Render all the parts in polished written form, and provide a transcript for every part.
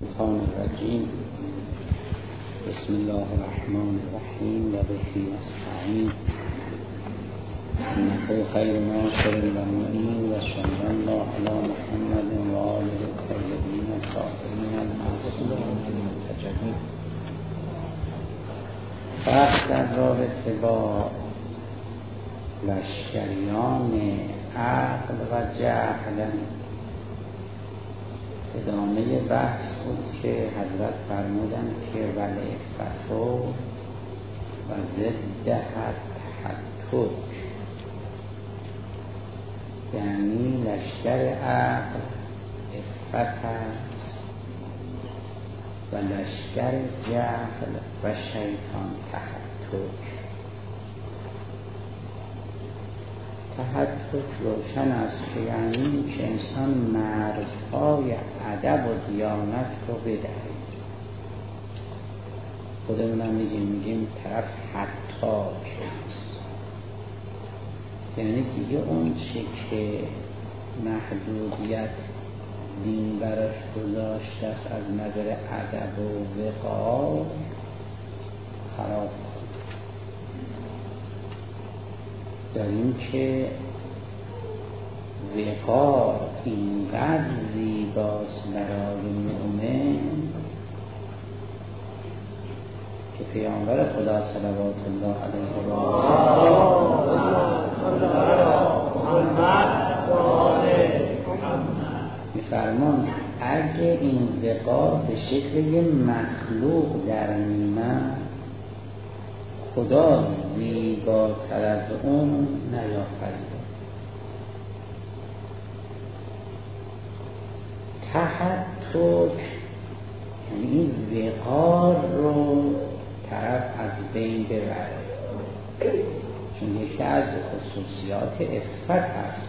الشیطان الرجیم. بسم الله الرحمن الرحیم و به نستعین. انه خیر ناصر للمؤمنین و صلی الله علی محمد و آله الطیبین الطاهرین المعصومین المنتجبین. بحث در رابطه با لشکریان عقل و جهل ادامه بحث بود که حضرت فرمودند که ولعفتو و ضدها تحتک، یعنی لشکر عقل عفت است و لشکر جهل و شیطان تحتک. تحتک روشن است که یعنی که انسان مرزهای ادب و دیانت رو بدهید. خودمونم میگیم طرف حتاک است، یعنی دیگه اون چه که محدودیت دین براش گذاشته است از نظر ادب و وقار خراب کن. داریم که وقار اینقدر زیباست برای مؤمن که پیامبر خدا صلوات الله علیه و آله می‌فرماند اگه این وقار به شکل یه مخلوق در می‌آمد، خدا زیباتر از اون نیافریده. تحتک یعنی این وقار رو طرف از بین ببره، چون یکی از خصوصیات عفت هست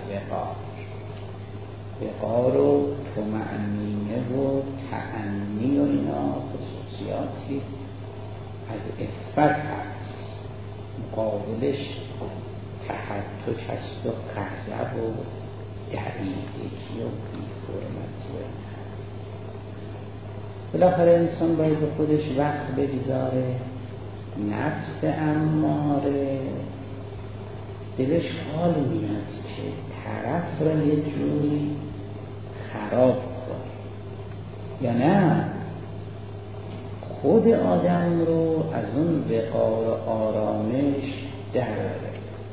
وقار و طمأنینه و تأنی و اینا خصوصیاتی از عفت هست. مقابلش تحتک هست و غضب و دریدگی و بی‌حرمتی و این هست. بالاخره انسان باید به خودش وقت بگذاره. نفس اماره دلش حال میاد که طرف را یه جوری خراب کنه، یا نه خود آدم رو از اون وقار و آرامش دراره،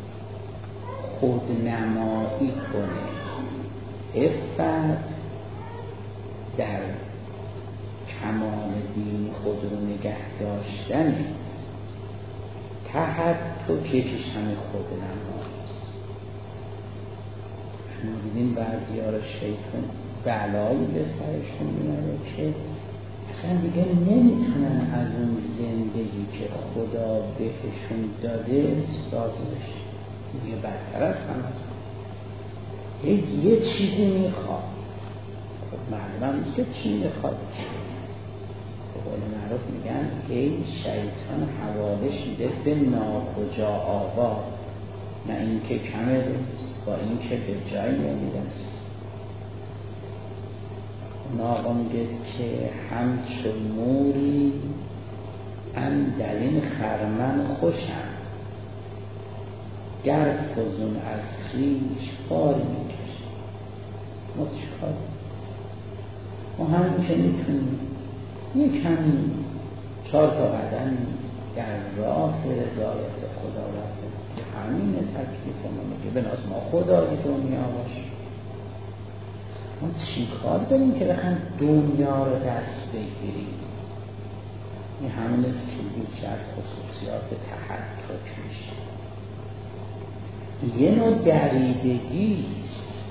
خودنمایی کنه. عفت در کمال دین خود رو نگه داشتن است. تحتک یکیش همه خودنمایی است. شما دیدین بعضی‌ها رو شیطان بلایی به سرشون میاره که اصلا دیگه نمیتونن از اون زندگی که خدا بهشون داده راضی بشن. دیگه بدتر از هم هست. یه چیزی میخواد. خب معلوم نیست که چی میخواد. به قول معروف میگن ای شیطان حوالش میده به ناکجا آوا، نه اینکه کمه روز با اینکه به جای نمیرسه. آقا میگه که همچون موری اندر این خرمن خوشم، گر فزون از خویش بار میکشم. ما چیکار؟ ما هم که میتونیم یک کمی 4 قدم در راه رضایت خدا رفتیم که همین تکلیف ما میگه بناس ما خدای دنیا باشیم. ما چی کار داریم که بخوایم دنیا رو دست بگیریم؟ این همون است که یکی از خصوصیات تحتک میشه. یه نوع دریدگی است.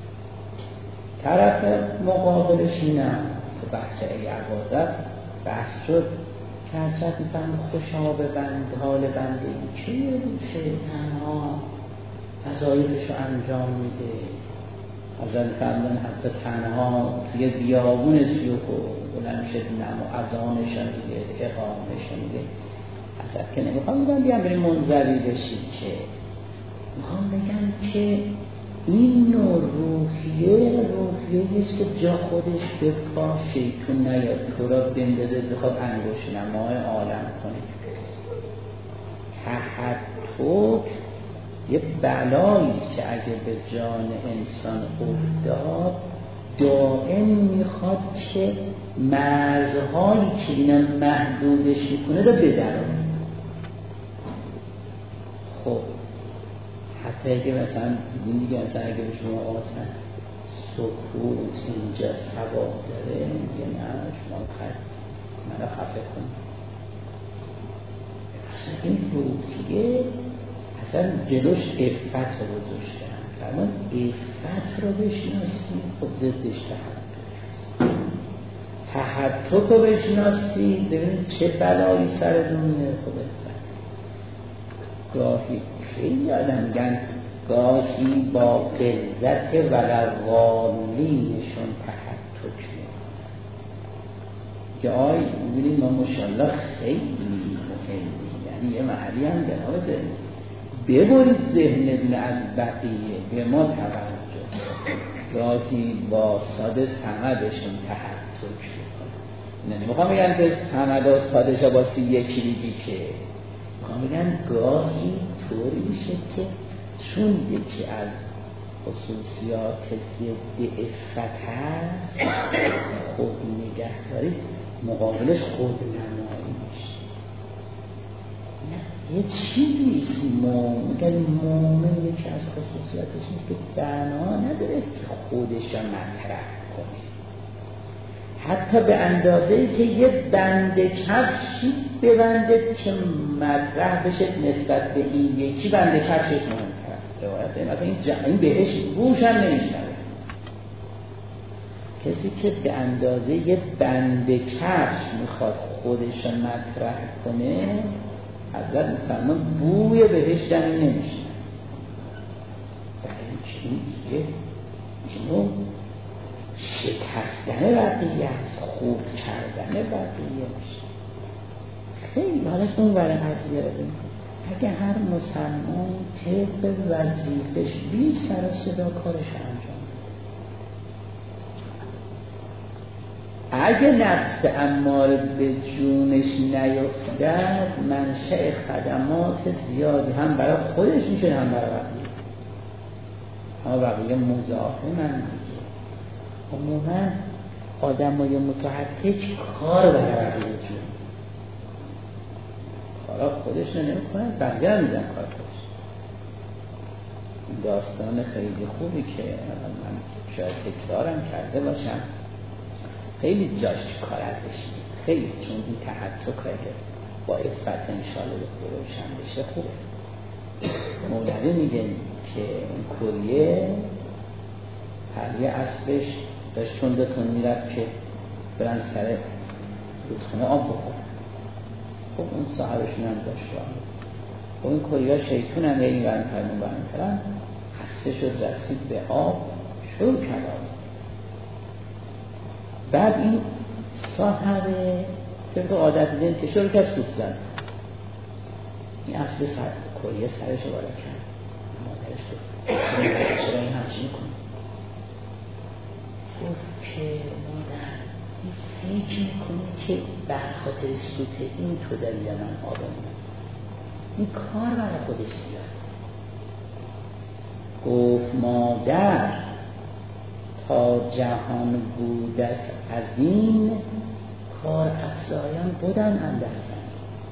طرف مقابلش اینه که بحث ای عبادت بحث شد که حضرت میفهم خوشا به حال بنده این که یه روشه تنها وظایفش رو انجام میده. حضرت فرمودن حتی تنها توی بیابون سیوک و بلند شد نم و اذانش میگه اقامش میگه. حضرت که نمیخوام میگم بیان بریم منزوی بشید، که میخوام بگم که این نوع روحیه بهش که جا خودش به پا شیطون نیاد تو را بندازه بخواد انگوش نمای عالم کنه. تحتک یه بلاییست که اگه به جان انسان افتاد دائم میخواد که مرزهایی که اینم محدودش میکنه رو بدرونه. خب حتی اگه مثلا دیگه مثلا اگه به شما آسان سکوت اینجا ثواب داره میگه نه شما منو خفه کن. اصلا این روحیه اصلا جلوش عفت رو گذاشتن. فرمان عفت رو بشناسی خب زدش تحتک رو بشناسی ببینید چه بلایی سرتون میاره. خب عفت گاهی خیلی آدم میگن گاهی با قلزت ولوالینشون تحتک میکنن. جای میبینید ما ماشاءالله خیلی مهمی، یعنی یه محلی هم جناب داریم ببرید ذهن از بقیه به ما توجه. گاهی با ساده سمدشون تحتک میکنن. نمیخوام بگن که سمد و سادش با یکی بگی که میخوام بگن گاهی طوری میشه که چون یکی از خصوصیات ضد عفت هست خود نگهداری مقابلش خود نمایی میشه. نه یه چیزیست میگن مومن یکی از خصوصیاتش نیست که بنا نداره که خودش را مطرح کنه، حتی به اندازه‌ای که یه بند کفشی ببنده که مطرح بشه نسبت به این یکی بند کفشش مهمتر است. روایت مثلا این بهش گوش هم نمیشنوه. کسی که به اندازه یه بند کفش میخواد خودش رو مطرح کنه حضرت میفرمان بوی بهش دمی نمیشه. برای این دیگه اینو شکستن بقیه است، خورد کردن بقیه میشه. خیلی حالش اون برای قضیه رو بینید. اگه هر مسلمان طبق وظیفش بی سر و صدا کارش انجام بده، اگه نفس اماره به جونش نیفتد منشأ خدمات زیادی هم برای خودش میشه هم برای بقیه. اما بقیه مزاحمن دیگه. عموما آدمای متحرک کار برای بقیه جون کارا خودش رو نمی کنن، بقیه هم میدن کار خودش. داستان خیلی خوبی که من شاید تکرارم کرده باشم، خیلی جاش کار ازش خیلی، چون این تحتک که با عفت انشاءالله روشن بشه خوبه. مولوی میگه که این کوریه هر یه اسبش داشت تون میرفت که برن سر رودخانه آب بخورن. خب اون صاحبشون هم داشت راه. خب این کوریه شیطون هم این برن خسته شد، رسید به آب، شروع کرد آب. بعد این صاحب طبق عادت دیدن که شروع کرد سوت زد. این اسب کوریه سرش رو بالا کرد. مادرش گفت چرا این همچین میکنه؟ گفت که مادر این فکر میکنه که برخاطر سوت این تو داری من آدم این کار برای خودش زیاد. گفت مادر تا جهان بود است از این کار افزایان بودن هم در زمین.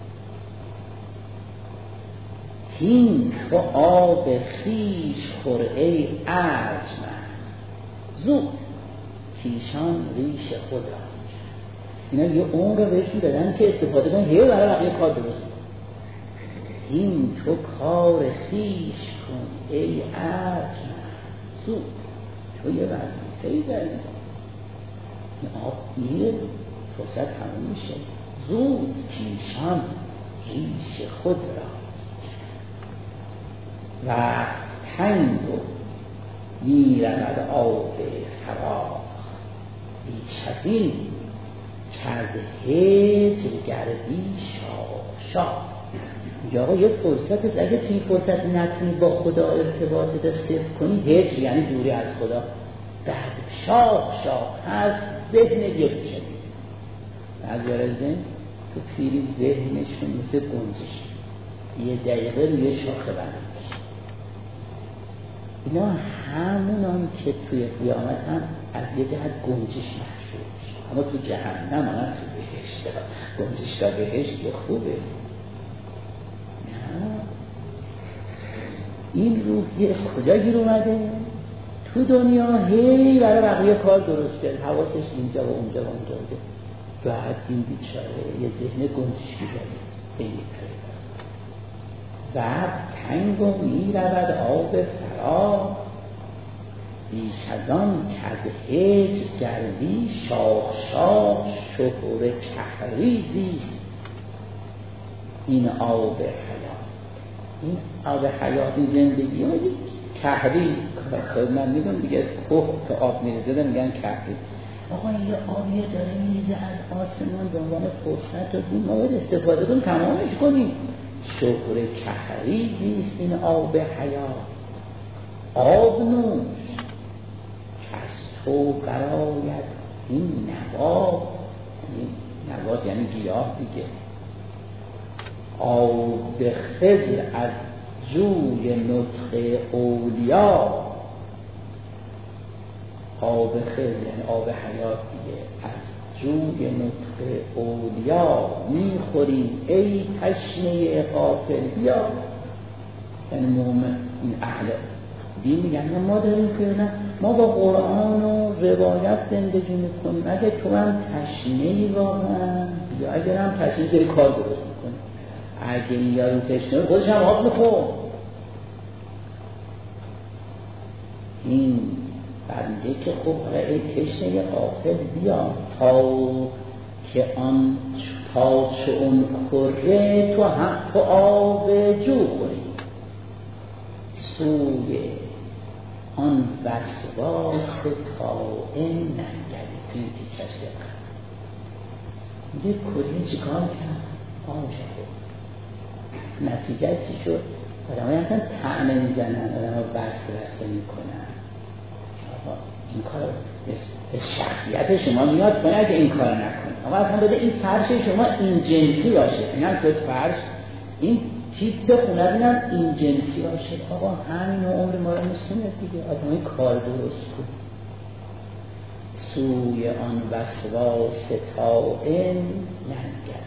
هین تو آب خیش خور ای ارجمند زود کیشان ریش خود را. اینا یه عمر رو بهشون دادن که استفاده کنن هی برای بقیه کار درست. هین تو کار خیش کن ای ارجمند زود. تو یه وظیفه‌ای داری، این آب میره فرصت همون میشه، زود کیشان ریش خود را. وقت تنگ و میرمد آب فراخ بیش از این کرد هجر گردی شاه. یا آقا یه فرصت است، اگه توی فرصت نتونی با خدا ارتباطت صفر کنی، هجر یعنی دوری از خدا، بعد شاه هست ذهن یک شدید بعضی ذهن تو پیری ذهنشون مثل گنجش یه دقیقه روی شاخه برمیشه. اینا همونان که توی قیامت هم از یه جهت گنجش محشور میشه، اما تو جهنم هم تو بهشت گنجش تا بهشت که خوبه. نه این روح یه کجا گیر اومده؟ تو دنیا هی برای بقیه کار درست کرد، حواسش اینجا و اونجا و اونجا بوده. بعد این بیچاره یه ذهن گنجش می‌زنه به یک کاری. بعد تنگ و می‌رود آب فرا، بیش از آن که از هجر گردی شاخ شهر کهریزیست این آب حیات. این آب حیات این زندگی ها یک کهری خود من میدونم دیگه از کوه که آب میریزه میگن کهری. آقا یه آبیه داره میریزه از آسمان به عنوان فرصت و دین ما باید استفاده کنیم تمامش کنیم. شهر کهریزیست این آب حیات آب نوش تو براید این نبات یعنی گیاه دیگه. آب خضر از جوی نطق اولیا، آب خضر یعنی آب حیات دیگه از جوی نطق اولیا میخوریم ای تشنه غافل بیا. یعنی مومن این اهل دین میگن ما داریم که ما با قرآن و روایت زندگی میکنیم، اگه تو هم تشنهی واقعا یا اگر هم تشنهی داری کار درست میکنی، اگه این یارو تشنه خودش هم آب میخور. این بنده که خب ای تشنه غافل بیا تا چه اون کره تو آب جو خوری سوی آن وسواس کائن ننگری. توی تیکش دقیقا میگه کره چی کار کرد؟ آن شده نتیجه چی شد؟ آدم های اصلا طعنه میزنن، آدم ها وسوسه میکنن. این کار به شخصیت شما میاد کنه اگه این کار نکنه. آقا اصلا بده این فرش شما این جنسی باشه، این هم شد فرش این تیپ بخونه بینم این جنسی باشه. آقا همین عمر ما رو نسونه دیگه. آدمای کار درست کن سوی آن وسواس طاعن ننگر.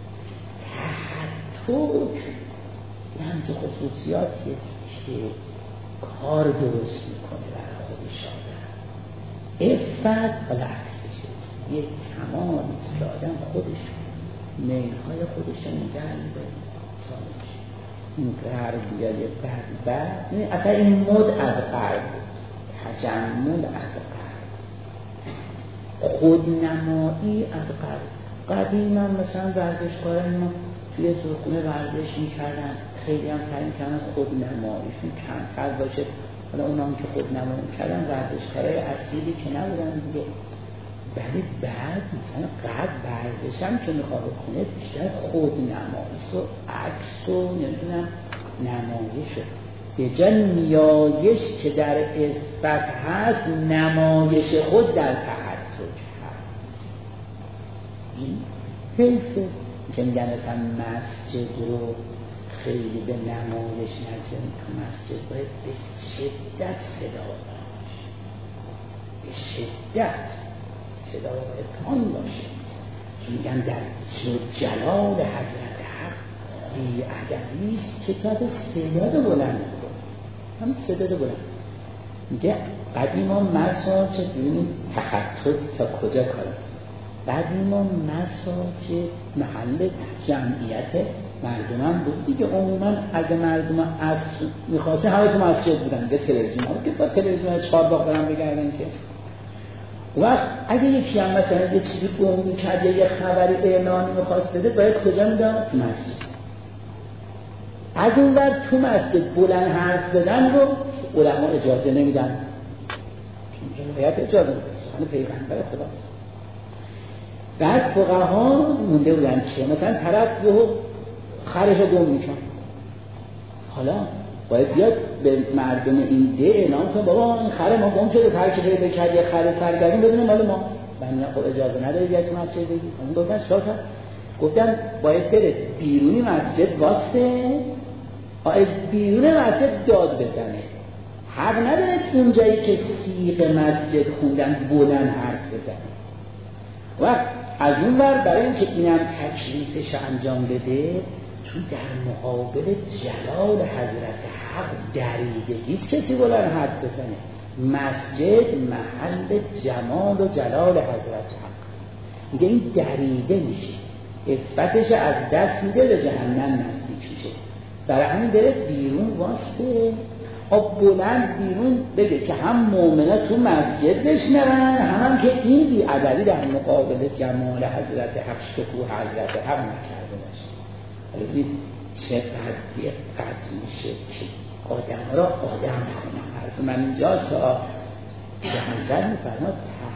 تحتک یه همچه خصوصیاتی است که کار درست میکنه برای خودش آدم. عفت حالا عکسش است، یک کمالیست که آدم خودش میلهای خودش رو نگه می‌داره. این غرب بیاد بعد اصلا این مد از غرب تجمل از غرب خودنمایی از غرب. قدیما مثلا ورزشکاران ما توی زورخونه ورزش میکردن، خیلی هم سعی میکردن خودنماییشون کمتر باشه. حالا اونا هم که خودنمایی میکردن ورزشکارای اصیلی که نبودن دیگه. ولی بعد مثلا قد ورزش هم که میخواد کنه بیشتر خودنماییست و عکس و نمیدونم نمایش به جا نیایش که در عفت هست نمایش خود در تحرک هست. این حیفه که میگن اصلا مسجد رو خیلی به نمایش نزدن. تو مسجد باید به شدت صدا باشه، به شدت صدا باید پان باشه، چون میگن در جلال حضرت حق بی ادبیست که تا به صدا بلند کن. هم صدا بلند میگه قدیما مساجد ببینیم تخطط تا کجا کاره. قدیما مساجد محل جمعیت مردم هم بود دیگه. عموما اگه مردم اصل میخواسته همه تو مسجد بودن به تلویزیون ها که با تلویزیون 4 باغ برن بگردن که وقت اگه یکی هم مثلا یه چیزی گم میکرد یا یه خبری اعلانی میخواست بده باید کجا میدن؟ تو مسجد. از اون ور تو مسجد بلند حرف بدن رو علما اجازه نمیدن، چون باید اجازه نمیدن، پیغمبر خداست. بعد فقها مونده بودن که مثلا طرف یهو خرش رو گم میکن، حالا باید بیاد به مردم این ده اعلام کنه بابا این خر ما گم شده، هر کی پیدا کرد یه خر سرگردون بدونه مال ماست. من خب اجازه نداری بیاد تو مسجد بگی. اون گفتن چیکار کنم؟ گفتن باید بره بیرونی مسجد واسه از بیرون مسجد داد بزنه. حق نداره اونجایی که سیغ مسجد خوندن بلند حرف بزنه. و از اون ور برای اینکه اینم تکلیفش انجام بده، چون در مقابل جلال حضرت حق دریدگیست کسی بلند حرف بزنه. مسجد محل جمال و جلال حضرت حق، میگه این دریده میشه، عفتش از دست میده، به جهنم نزدیک میشه. برای همین داره بیرون واسه بلند بیرون بگه که هم مومنه تو مسجد بشنون، هم که این بی ادبی در مقابل جمال حضرت حق، شکوه حضرت حق نکرده باشه. حالا چقدر دقت میشه که آدم را آدم کنه. حرف من اینجاست که حضرت میفرماد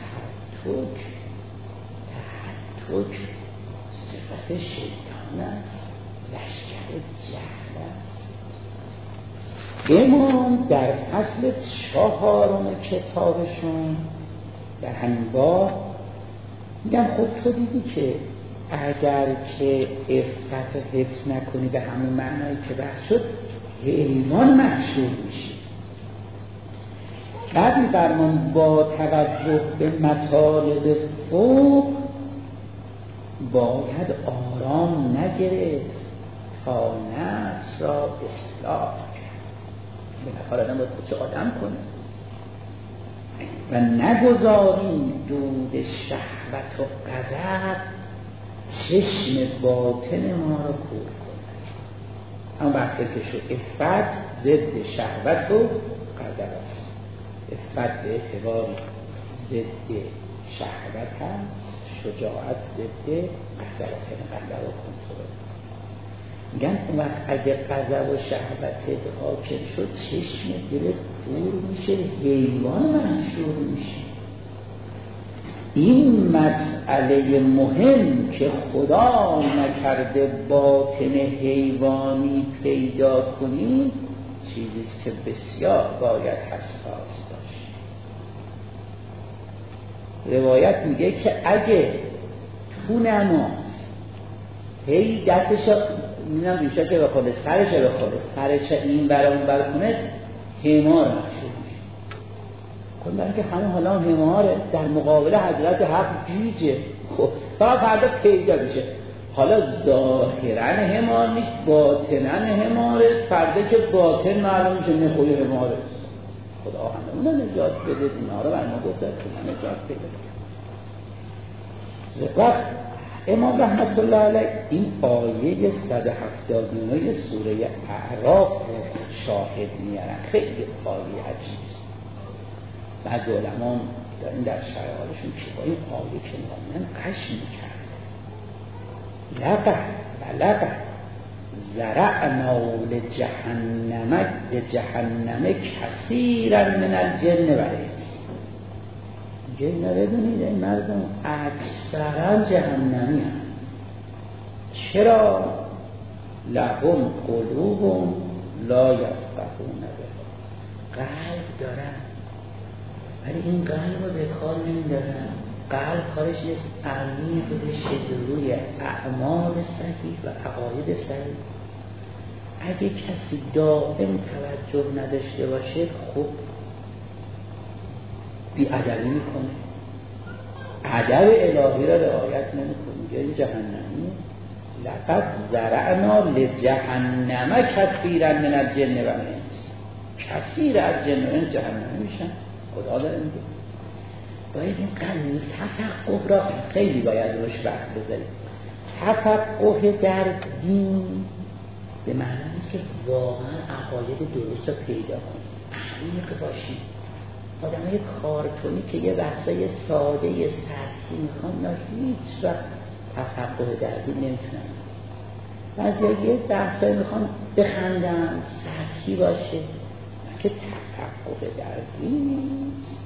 تحتک صفت شیطان است، لشکر جهل است. امام در فصل 4 کتابشون در همین باب میگن خب تو دیدی که اگر که عفت و حفظ نکنی به همون معنایی که بحث شد حیوان محشور میشی. بعد میفرمان با توجه به مطالب فوق باید آرام نگرفت تا نفس را اصلاح کرد. به نفر آدم باید خودش آدم کنه و نگذاریم دود شهوت و غضب چشم باطن ما را کور کنه. اما بحثه که شد عفت ضد شهوت و غضب است. عفت به اعتبار ضد شهوت هست، شجاعت ضد غضب است، یعنی غضب و کنترل. میگن اون وقت اگه غضب و شهوت حاکم شد چشم دلت کور میشه، حیوان محشور میشه. این مسئله مهم که خدا نکرده باطن حیوانی پیدا کنیم چیزیست که بسیار باید حساس باشه. روایت میگه که اگه تو نماز هی دستش میدونم ریشهش رو بخوره، سرش رو بخوره، سرش این برا اون برا کنه، حمار محشور میشه. کن برای که همه حالا حماره در مقابل حضرت حق گیجه. خب فقط فردا پیدا میشه. حالا ظاهرا حمار نیست، باطنا حماره. فردا که باطن معلوم میشه نه خود حماره. خدا همه نجات بده، اینا رو بر ما گفت که نجات بده. وقت امام رحمت الله علیه این آیه 179 سوره اعراف رو شاهد میارن. خیلی آیه عجیبه. بعضی علما دارن در شرایطشون که با این آیه که می‌خونن قش می‌کرد. لقد زرعنا لجهنم کثیرا من الجن و الانس. جن بدونید این مردم اکثرا جهنمی هم. چرا؟ لهم قلوب لا یفقهون بها. قلب دارن ولی این قلب رو به کار نمیدازن. قلب کارش نیست عمیق بشه روی اعمال صحیح و عقاید صحیح. اگه کسی دائم توجه نداشته باشه خب بی‌ادبی میکنه، ادب الهی را رعایت نمیکنه. میگه جهنمی لقد زرعنا لجهنم کثیرا من الجن و الانس. کثیر از جن و انس جهنمی میشن. خدا داره میگه باید این قلب تفقه را خیلی باید روش وقت بذاریم. تفقه در دین به معنی نیست که واقعا عقاید درست رو پیدا کنیم، عمیق باشیم. آدمای کارتونی که یه بحثای ساده سطحی میخوان نه هیچ وقت تفقه در دین نمیتونن. بعضی یه بحثای میخوان بخندن سطحی باشه که تفقه در دین نیست.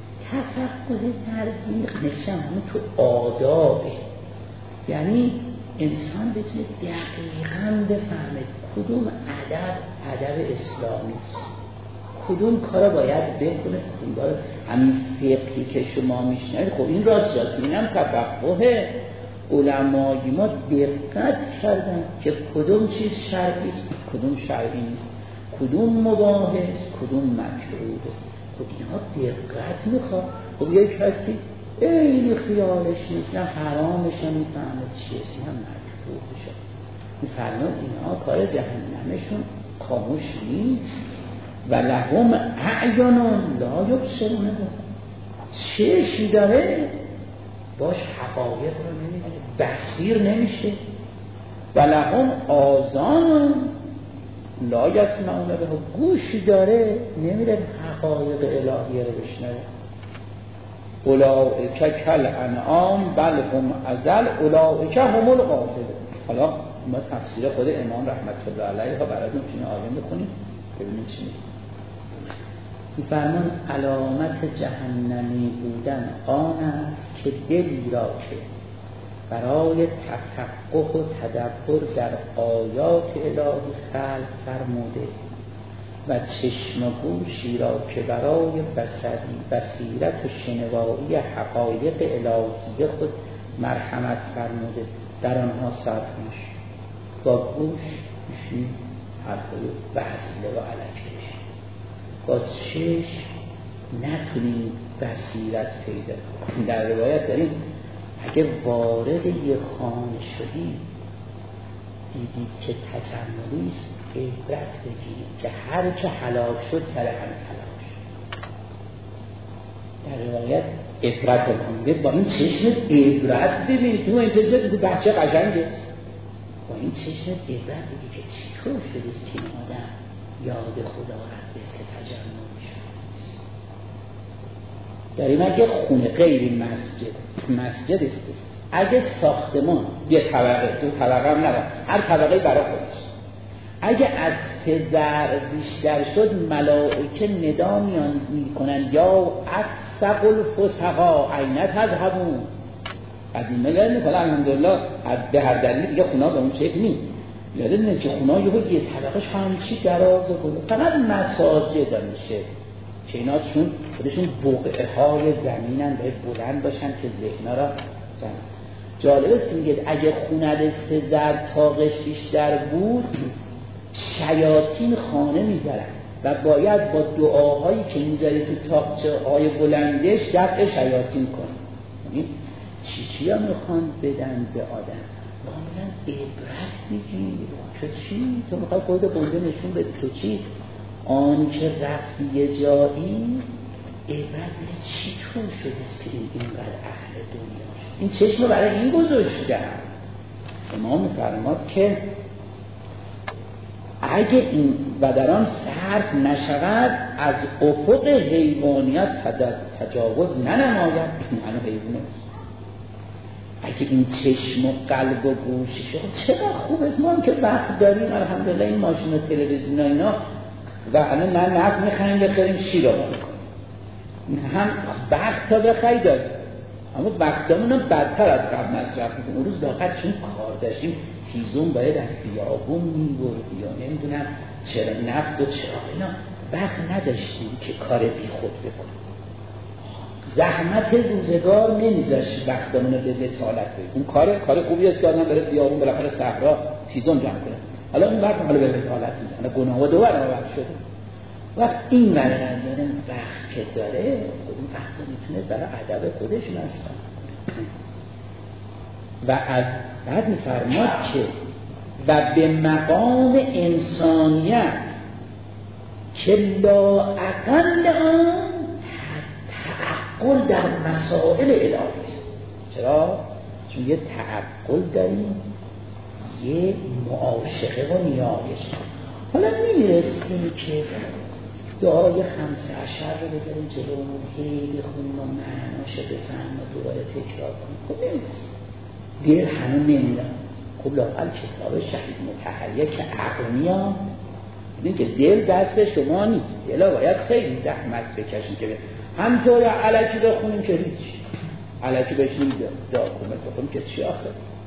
تفقه در دین نشم همون تو آدابه. یعنی انسان بتونه دقیقاً بفهمه کدوم ادب اسلامی است، کدوم کارا باید بکنه، کدوم کارا همین فقهی که شما میشنوید. خب این راست اینم تفقه علمای ما دقت کردن که کدوم چیز شرعی است، کدوم شرعی نیست، کدوم مباح است، کدوم مکروه است. خب اینها دقت میخواد. خب یک کسی خیلی خیالش نیست، نه حرامش هم میفهمه چیه، هم مکروهش میفرماد. اینها کار جهنمشون خاموش نیست. و لهم اعین لا یبصرون بها، چشم داره باش حقایق رو نمیبینه، بصیر نمیشه. و لهم آذان لا یسمعون بها، گوشی داره نمیره حقایق الهیه رو بشنوه. اولئک کالانعام بل هم اضل اولئک هم الغافلون. حالا ما تفسیر خود امام رحمت الله علیه ها براتون این آیه میخونیم ببینید چی میگه. می‌فرمان علامت جهنمی بودن آن است که دلی را که برای تفقه و تدبر در آیات الهی خلق فرموده و چشم و گوشی را که برای بصیرت و شنوایی حقایق الهی خود مرحمت فرموده در آنها صرف میشه. با گوشی حرفای وحزیله و علکه میشه، با چشم نتونیم بصیرت پیدا کنیم. در روایت داریم اگه وارد یه خانه شدی دیدید که تجملی است، عبرت بگیرید که هر که هلاک شد سر همه هلاک شد. در روایت عبرت کنید، با این چشم عبرت ببینید. تو اینجا دیدید بچه قشنگه، با این چشم عبرت بگید که چطور شده است که این آدم یاد خدا رفت که تجملی شد. داریم اگه خونه غیر مسجد است، اگه ساختمان یه طبقه دو طبقه هم نداره، هر طبقه برای خودش، اگه از 3 ذره بیشتر شد ملائکه ندا میکنن یا اصق الفسقا این تذهبون. قدیمه یاد میکنه الحمدلله به هر دلیل دیگه خونه به اون شکل نیست، یاده نه که خونه یه طبقهش همچی دراز و بلند، فقط مساجد میشه که اینا چون خودشون بقعه های زمینن باید بلند باشن که ذهنا را جمع. جالب است که میگه اگه خونه 3 ذره تاقش بیشتر بود شیاطین خانه میذارن و باید با دعاهایی که میذاره تو تاقچه های بلندش دفع شیاطین کنن. یعنی چی ها میخوان بدن به آدم؟ کاملا عبرت میگی که چی؟ تو میخوای خود بنده نشون بده که چی؟ آن که رفتی یه جایی عبرت میگه چی طور شده است که اینقدر اهل دنیا شد. این چشم برای این گذاشتن. امام میفرماد که اگه این و در آن صرف نشود از افق حیوانیت تجاوز ننماید. معنی حیوانه اگه این چشم و قلب و گوشی شد چقدر خوب است. ما هم که وقت داریم الحمدلله این ماشین و تلویزیون اینا و الان نه نفت میخوایم بخریم شیر رو کنیم، هم وقت تا بخری داریم اما وقتمون هم بدتر از قبل مصرف میکنیم. اون روز داخل چون کار داشتیم هیزم باید از بیابون میبردی یا نمیدونم چرا نفت و چرا اینا، وقت نداشتیم که کار بی خود بکنیم. زحمت روزگار نمیذاشت وقتمون رو به بتالت بگیم. اون کار خوبی است که آدم بره بیابون بالاخره صحرا هیزم جمع کنه. حالا اون وقت حالا به بتالت میزنه، گناه و دوباره وقت شده. وقت این مردن وقت که داره اون وقت میتونه برای ادب خودش مصرف کنه. و از بعد میفرماد که و به مقام انسانیت که لا اقل آن تعقل در مسائل الهی است. چرا؟ چون یه تعقل داریم، یه معاشقه و نیایش. حالا میرسیم که دعای 15 رو بذاریم جلومون، هی بخونیم و معناشو بفهمیم و دوباره تکرار کنیم. خب نمیرسیم، دل همه نمیدن. خب لااقل کتاب شهید مطهریه که عقل میاد، دیدیم که دل دست شما نیست، دل باید خیلی زحمت بکشیم که همطور علکی بخونیم که هیچ علکی بشیم دعا کنیم بخونیم که چی آخر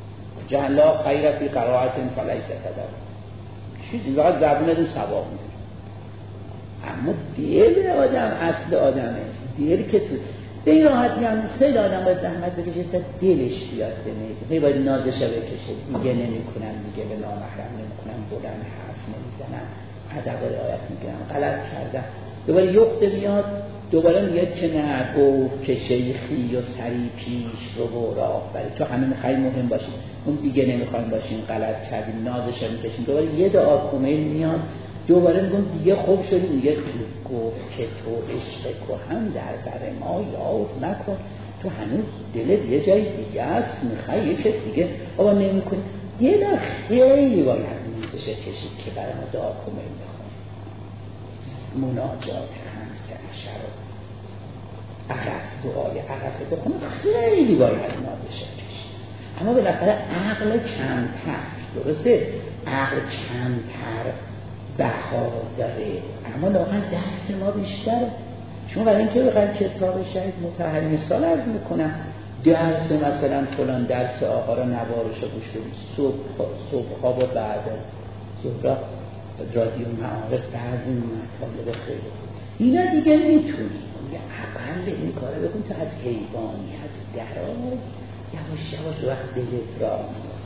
جعلا خیر فی قرائت فلیس کذا چیزی فقط زبون دو ثواب میده. اما دل آدم اصل آدمه، دل که تو به این راحتی هم خیلی آدم باید زحمت بکشه تا دلش بیاد به باید نازش بکشه، دیگه نمی کنم، دیگه به نامحرم نمی کنم، بلند حرف نمیزنم، ادب رعایت میکنم، غلط کردم، دوباره یخته میاد، دوباره میاد که نه گفت که شیخی و سری پیش رو راه بری، تو همه میخوایی مهم باشیم، اون دیگه نمیخوایم باشیم، غلط کردیم، نازش میکشیم، دوباره یه دعا کمیل میاد، دوباره میگم دیگه خوب شدی، میگه گفت که تو عشق کهن در بر ما یاد نکن، تو هنوز دلت یه جای دیگه است، میخوای یه کس دیگه بابا نمیکنی، یه در خیلی باید نازش کشید که برای ما دعا کمیل میخوام، مناجات خمسه عشر عرف، دعای عرفه بخونه خیلی باید نازش کشید. اما بالاخره عقل کمتر، درسته عقل کمتر بها داره، اما لااقل درس ما بیشتره. چون برای اینکه بخواید کتاب شهید مطهر مثال عرض میکنم، درس مثلا فلان درس آقا را نوارش رو گوش بدید، صبح و بعد ظهر رادیو معارف بعضی مطالب خیلی اینا دیگه میتونی اقل این کاره بکن تا از حیوانیت درآی، یواش یواش وقت دلت را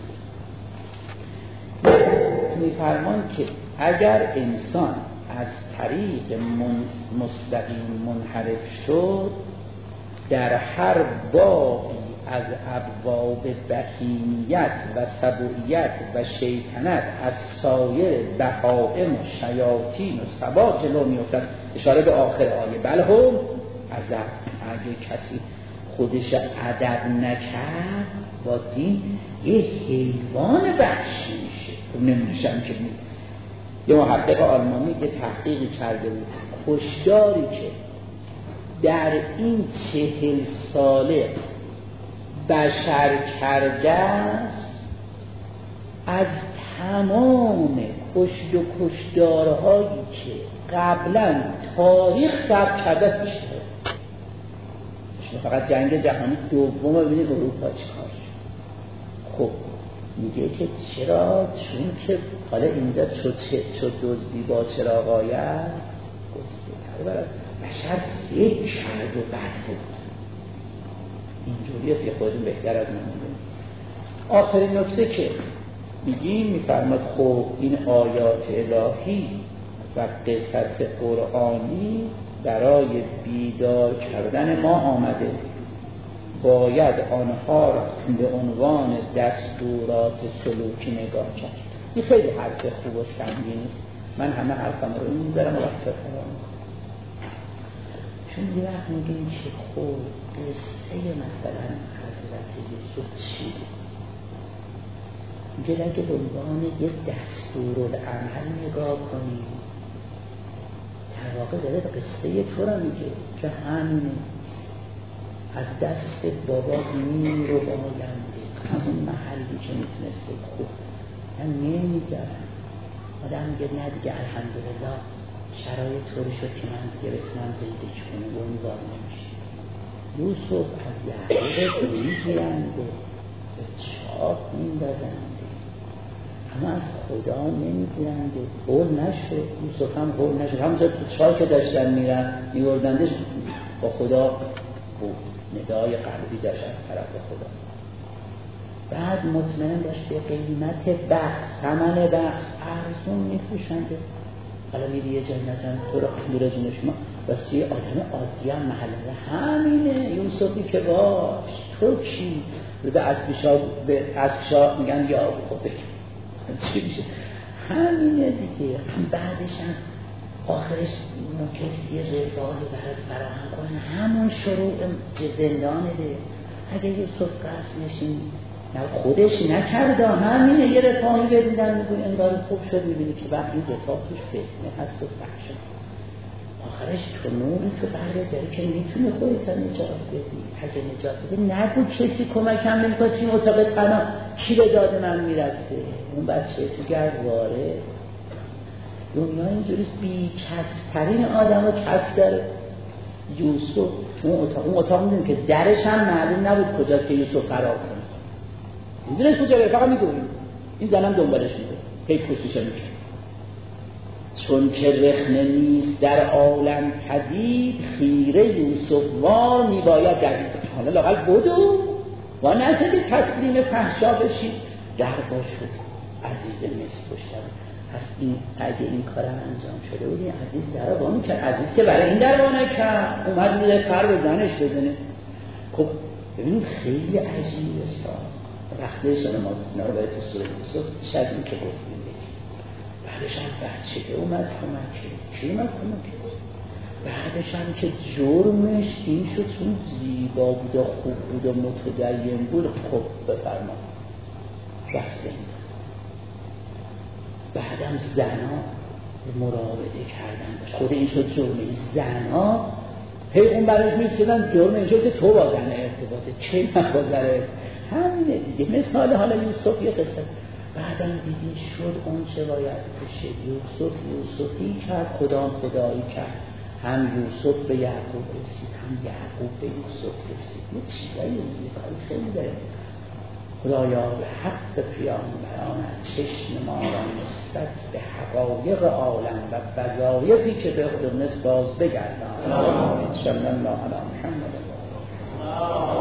میفرمان که اگر انسان از طریق مستقیم منحرف شد، در هر بابی از ابواب بهیمیت و سبوعیت و شیطنت از سایر بهائم و شیاطین و سبا جلو میافتد. اشاره به آخر آیه بل هم عذاب، اگه کسی خودش ادب نکرد با دین یه حیوان وحشی میشه. نمیشم که یه محقق آلمانی یه تحقیقی کرده بود، کشداری که در این 40 ساله بشر کرده است از تمام کشت و کشدارهایی که قبلا تاریخ ثبت کرده است بیشتر است. فقط جنگ جهانی دوم رو ببینید اروپا چیکار شد. خب میگه که چرا؟ چون که حالا اینجا چو دزدی با چراغ آید گزیده برای بشر فکر کرد و بد بود. اینجوری است که خودتون بهتر از من میدونید. آخرین نکته که میگیم میفرماد خب این آیات الهی و قصص قرآنی برای بیدار کردن ما آمده، باید آنها را به عنوان دستورات سلوکی نگاه کرد. این خیلی حرف خوب و سنگین است، من همه حرفم رو میذارم و وقت فرام میکنم. چون یه وقت میگیم که خب قصه مثلا حضرت یوسف چی بود؟ میگه اگه به عنوان یه دستورالعمل نگاه کنیم، در واقع داره قصه تو را میگه که همینه، از دست بابا دینی رو باینده، همون محلی که میتونسته خوب من نمیذارم. آدم میگه نه دیگه الحمدلله شرایط طوری شد که من دیگه بتونم زندگی کنم و اون وار نمیشه. یوسف از یعقوب میگیرنده، به چاق میندازنده، اما از خدا نمیگیرنده. هول نشد، یوسف هم هول نشد، همونجا تو چاق که داشتن میوردندش با خدا بود، ندای قلبی داشت از طرف خدا. بعد مطمئن داشت به قیمت بخص، ثمن بخص ارزون میفروشنده. حالا میری یه جایی مثلا تو رو دور از شما واسه یه آدم عادی هم محله همینه، یوسفی که باش تو کی؟ به اسبشا میگن یا خودت چی میشه؟ همینه دیگه. بعدش هم آخرش کسی رضایی برات فراهم کنه، همون شروع زندانه ده. اگه یوسف قصد نشین خودش نکرده، همینه یه رفاهی بدیدن میگوی انگار خوب شد، میبینی که وقت این رفاه توش فتنه هست و فحشه. آخرش تو نوری تو برده داری که میتونه خودت نجات بدی. اگه نجات بدی نگو کسی کمکم نمیکنه، چین اتاق تنها کی به داد من میرسه؟ اون بچه تو گردواره. دنیا اینجوریست، بی کس‌ترین آدم و کس داره. یوسف اون اتاق میدونی که درش هم معلوم نبود کجاست که یوسف قرار کنه. میدونست کجا بره، فقط میدونید این زنم دنبالش میده، هی پوستش میکنه. چون که رخنه نیست در عالم پدید، خیره یوسف وار میباید دوید. حالا لااقل بدو و نزدی تسلیم فحشا بشی، در باشو عزیز مصر پشتم. پس این اگه این کارم انجام شده بود، این عزیز در با میکرد. عزیز که برای این در با نکرد، اومد میده پر به زنش بزنه. خب ببینید خیلی عجیبه وقتی شده ما اینا رو باید تو سوره یوسف بیش از این که گفتیم بگیم. بعدش هم بچه که اومد کمکه، چی اومد کمکه؟ بعدش هم که جرمش این شد چون زیبا بود و خوب بود و متدین بود. خب بفرما رفت زنده. بعدم زنا مراوده کردن، خود این شد جرمه. زنا پیغمبرش می‌رسیدن جرم این شد که تو با زن ارتباطه، چه مخوضره همینه دیگه. مثال حالا یوسف یه قصه. بعدم دیدی شد اون چه باید بشه. یوسفی کرد، خدایی کرد. هم یوسف به یعقوب رسید، هم یعقوب به یوسف رسید. یه چیزایی کاری خیلی داره. خدایا به حق پیامبرانت چشم ما را نسبت به حقایق عالم و وظایفی که به خودمون باز بگردان. صلی الله علی محمد.